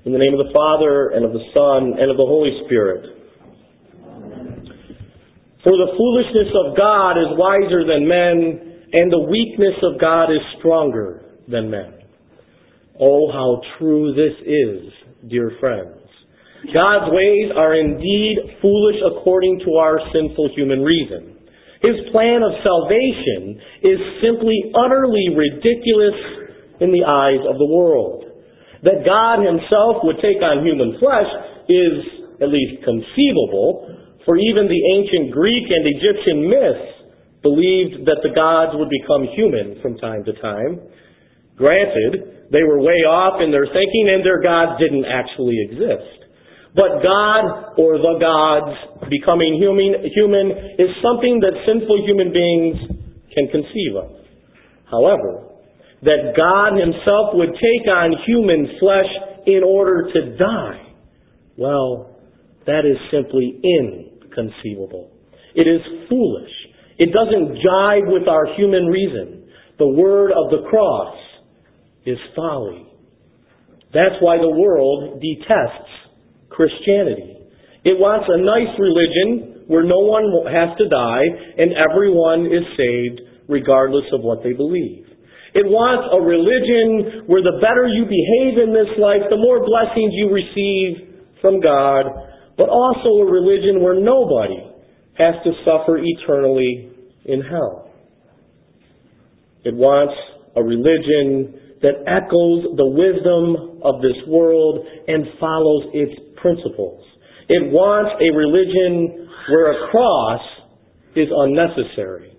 In the name of the Father, and of the Son, and of the Holy Spirit. For the foolishness of God is wiser than men, and the weakness of God is stronger than men. Oh, how true this is, dear friends. God's ways are indeed foolish according to our sinful human reason. His plan of salvation is simply utterly ridiculous in the eyes of the world. That God Himself would take on human flesh is at least conceivable, for even the ancient Greek and Egyptian myths believed that the gods would become human from time to time. Granted, they were way off in their thinking and their gods didn't actually exist. But God, or the gods, becoming human is something that sinful human beings can conceive of. However, that God Himself would take on human flesh in order to die, well, that is simply inconceivable. It is foolish. It doesn't jive with our human reason. The word of the cross is folly. That's why the world detests Christianity. It wants a nice religion where no one has to die and everyone is saved regardless of what they believe. It wants a religion where the better you behave in this life, the more blessings you receive from God, but also a religion where nobody has to suffer eternally in hell. It wants a religion that echoes the wisdom of this world and follows its principles. It wants a religion where a cross is unnecessary.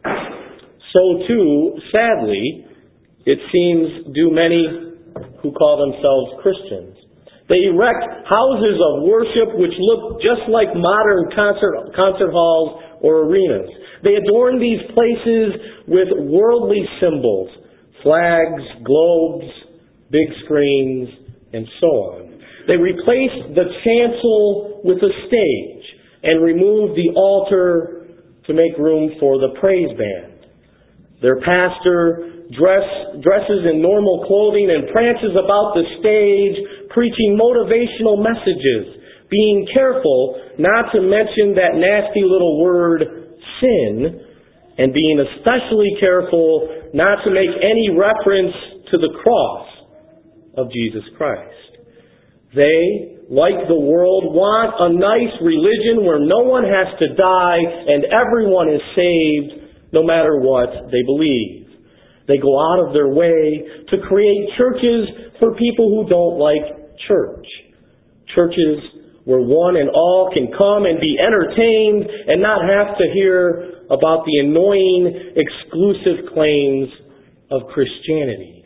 So too, sadly, it seems, do many who call themselves Christians. They erect houses of worship which look just like modern concert halls or arenas. They adorn these places with worldly symbols, flags, globes, big screens, and so on. They replace the chancel with a stage and remove the altar to make room for the praise band. Their pastor dresses in normal clothing and prances about the stage, preaching motivational messages, being careful not to mention that nasty little word, sin, and being especially careful not to make any reference to the cross of Jesus Christ. They, like the world, want a nice religion where no one has to die and everyone is saved no matter what they believe. They go out of their way to create churches for people who don't like church. Churches where one and all can come and be entertained and not have to hear about the annoying exclusive claims of Christianity.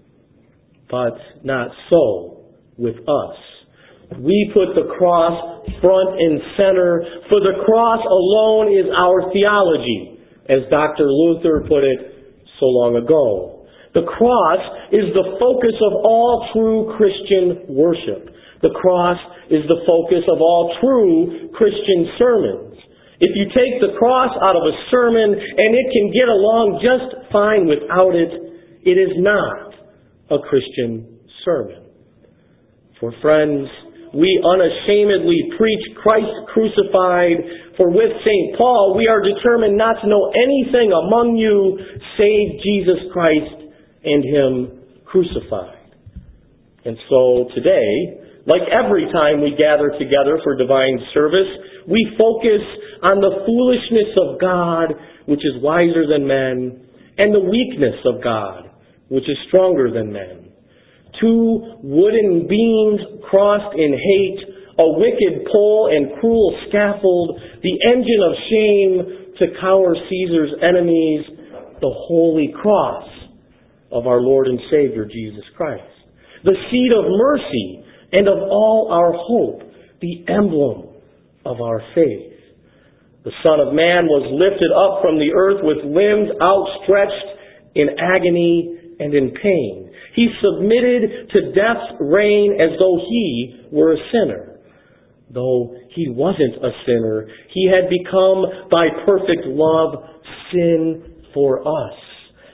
But not so with us. We put the cross front and center, for the cross alone is our theology, as Dr. Luther put it so long ago. The cross is the focus of all true Christian worship. The cross is the focus of all true Christian sermons. If you take the cross out of a sermon and it can get along just fine without it, it is not a Christian sermon. For friends, we unashamedly preach Christ crucified, for with St. Paul we are determined not to know anything among you save Jesus Christ and Him crucified. And so today, like every time we gather together for divine service, we focus on the foolishness of God, which is wiser than men, and the weakness of God, which is stronger than men. Two wooden beams crossed in hate, a wicked pole and cruel scaffold, the engine of shame to cower Caesar's enemies, the holy cross of our Lord and Savior Jesus Christ. The seat of mercy and of all our hope, the emblem of our faith. The Son of Man was lifted up from the earth with limbs outstretched in agony and in pain. He submitted to death's reign as though He were a sinner. Though He wasn't a sinner, He had become, by perfect love, sin for us.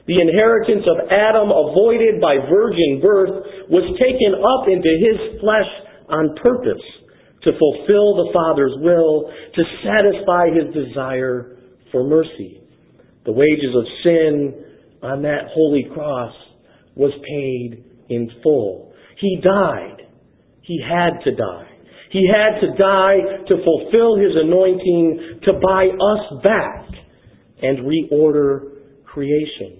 The inheritance of Adam, avoided by virgin birth, was taken up into his flesh on purpose to fulfill the Father's will, to satisfy his desire for mercy. The wages of sin on that holy cross was paid in full. He died. He had to die. He had to die to fulfill his anointing, to buy us back and reorder creation.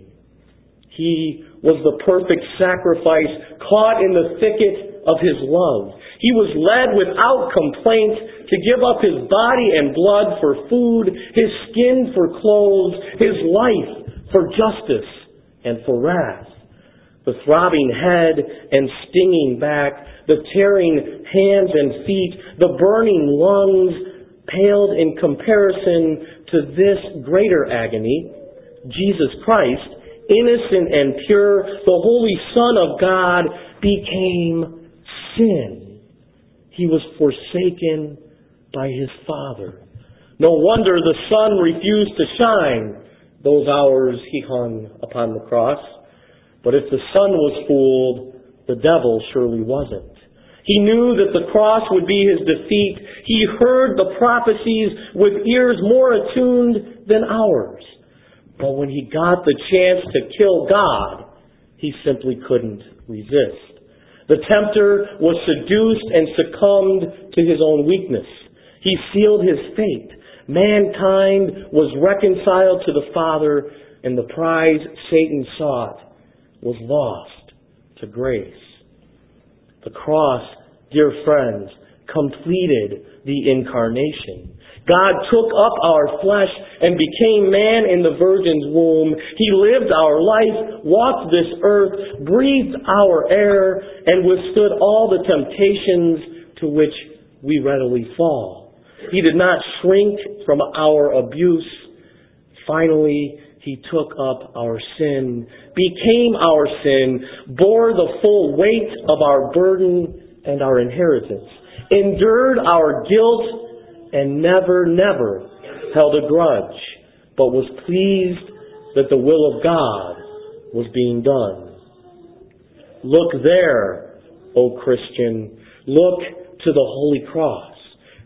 He was the perfect sacrifice, caught in the thicket of his love. He was led without complaint to give up his body and blood for food, his skin for clothes, his life for justice and for wrath. The throbbing head and stinging back, the tearing hands and feet, the burning lungs paled in comparison to this greater agony. Jesus Christ, innocent and pure, the Holy Son of God, became sin. He was forsaken by his Father. No wonder the sun refused to shine those hours he hung upon the cross. But if the sun was fooled, the devil surely wasn't. He knew that the cross would be his defeat. He heard the prophecies with ears more attuned than ours. But when he got the chance to kill God, he simply couldn't resist. The tempter was seduced and succumbed to his own weakness. He sealed his fate. Mankind was reconciled to the Father, and the prize Satan sought was lost to grace. The cross, dear friends, completed the incarnation. God took up our flesh and became man in the virgin's womb. He lived our life, walked this earth, breathed our air, and withstood all the temptations to which we readily fall. He did not shrink from our abuse. Finally, he took up our sin, became our sin, bore the full weight of our burden and our inheritance, endured our guilt, and never held a grudge, but was pleased that the will of God was being done. Look there, O Christian. Look to the Holy Cross.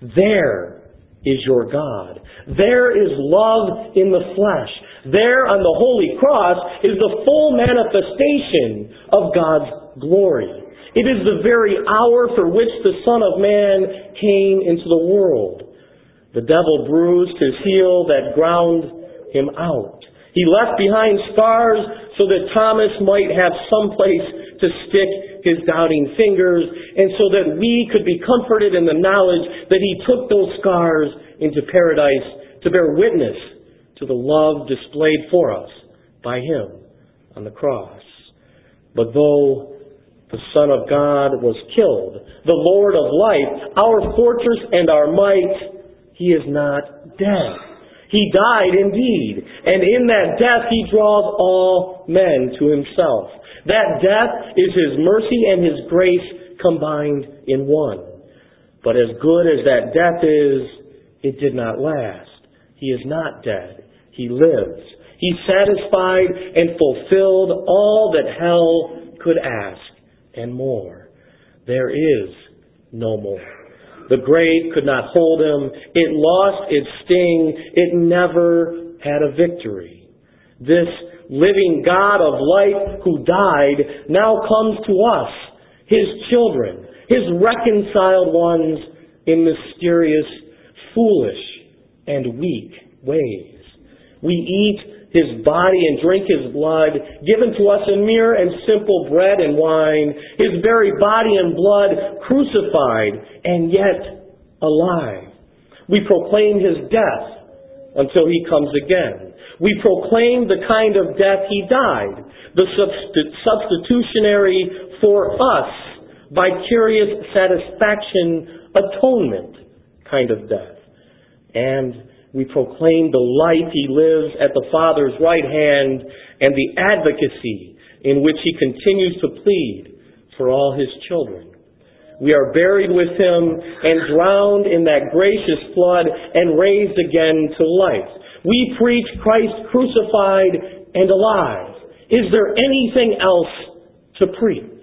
There is your God. There is love in the flesh. There on the Holy Cross is the full manifestation of God's glory. It is the very hour for which the Son of Man came into the world. The devil bruised his heel that ground him out. He left behind scars so that Thomas might have some place to stick his doubting fingers, and so that we could be comforted in the knowledge that he took those scars into paradise to bear witness to the love displayed for us by him on the cross. But though the Son of God was killed, the Lord of life, our fortress and our might, he is not dead. He died indeed, and in that death he draws all men to himself. That death is his mercy and his grace combined in one. But as good as that death is, it did not last. He is not dead. He lives. He satisfied and fulfilled all that hell could ask and more. There is no more. The grave could not hold him. It lost its sting. It never had a victory. This living God of life who died now comes to us, his children, his reconciled ones, in mysterious, foolish, and weak ways. We eat his body and drink his blood, given to us in mere and simple bread and wine, his very body and blood crucified and yet alive. We proclaim his death until he comes again. We proclaim the kind of death he died, the substitutionary for us, vicarious satisfaction, atonement kind of death. And we proclaim the life he lives at the Father's right hand and the advocacy in which he continues to plead for all his children. We are buried with him and drowned in that gracious flood and raised again to life. We preach Christ crucified and alive. Is there anything else to preach?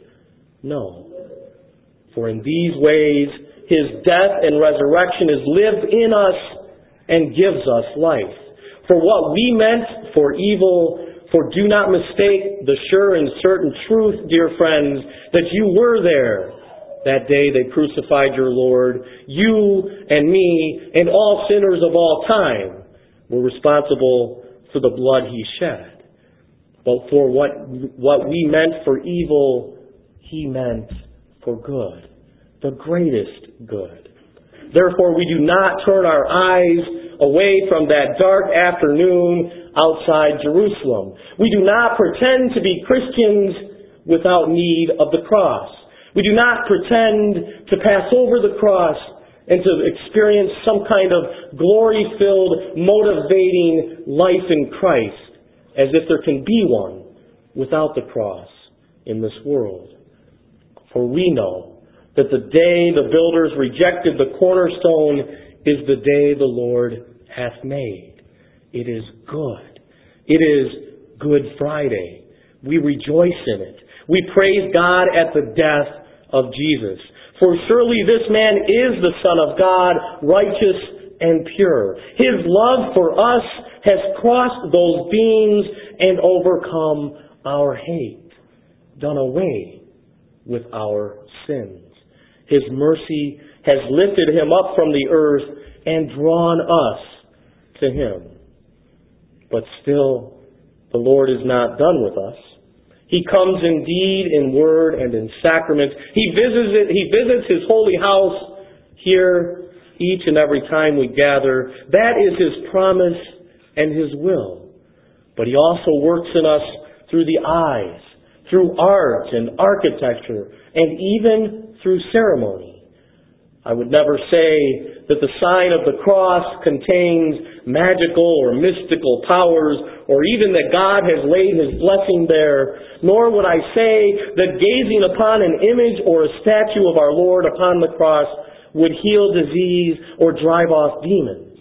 No. For in these ways, His death and resurrection is lived in us and gives us life. For what we meant for evil, for do not mistake the sure and certain truth, dear friends, that you were there that day they crucified your Lord. You and me and all sinners of all time were responsible for the blood He shed. But for what we meant for evil, He meant for good, the greatest good. Therefore, we do not turn our eyes away from that dark afternoon outside Jerusalem. We do not pretend to be Christians without need of the cross. We do not pretend to pass over the cross and to experience some kind of glory-filled, motivating life in Christ, as if there can be one without the cross in this world. For we know that the day the builders rejected the cornerstone is the day the Lord hath made. It is good. It is Good Friday. We rejoice in it. We praise God at the death of Jesus. For surely this man is the Son of God, righteous and pure. His love for us has crossed those beams and overcome our hate, done away with our sins. His mercy has lifted Him up from the earth and drawn us to Him. But still, the Lord is not done with us. He comes indeed in word and in sacrament. He visits His holy house here each and every time we gather. That is His promise and His will. But He also works in us through the eyes, through art and architecture, and even through ceremony. I would never say that the sign of the cross contains magical or mystical powers, or even that God has laid His blessing there, nor would I say that gazing upon an image or a statue of our Lord upon the cross would heal disease or drive off demons.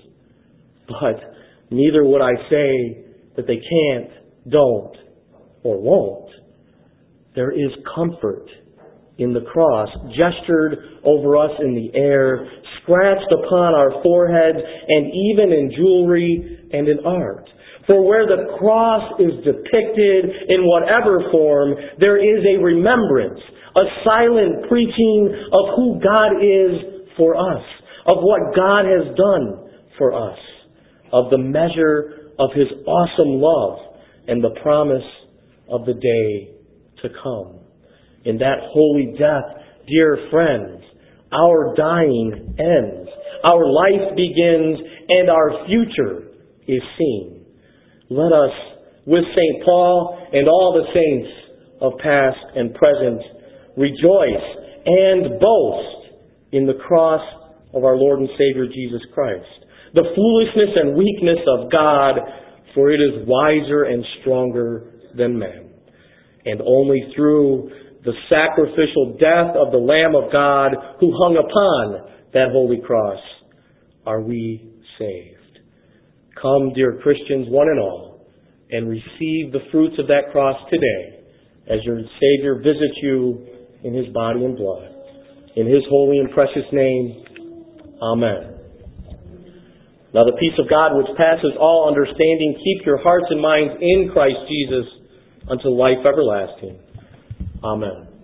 But neither would I say that they can't, don't, or won't. There is comfort in the cross, gestured over us in the air, scratched upon our foreheads, and even in jewelry and in art. For where the cross is depicted in whatever form, there is a remembrance, a silent preaching of who God is for us, of what God has done for us, of the measure of His awesome love and the promise of the day to come. In that holy death, dear friends, our dying ends, our life begins, and our future is seen. Let us, with St. Paul and all the saints of past and present, rejoice and boast in the cross of our Lord and Savior Jesus Christ, the foolishness and weakness of God, for it is wiser and stronger than man. And only through the sacrificial death of the Lamb of God who hung upon that holy cross are we saved. Come, dear Christians, one and all, and receive the fruits of that cross today as your Savior visits you in His body and blood. In His holy and precious name, Amen. Now the peace of God which passes all understanding, keep your hearts and minds in Christ Jesus unto life everlasting. Amen.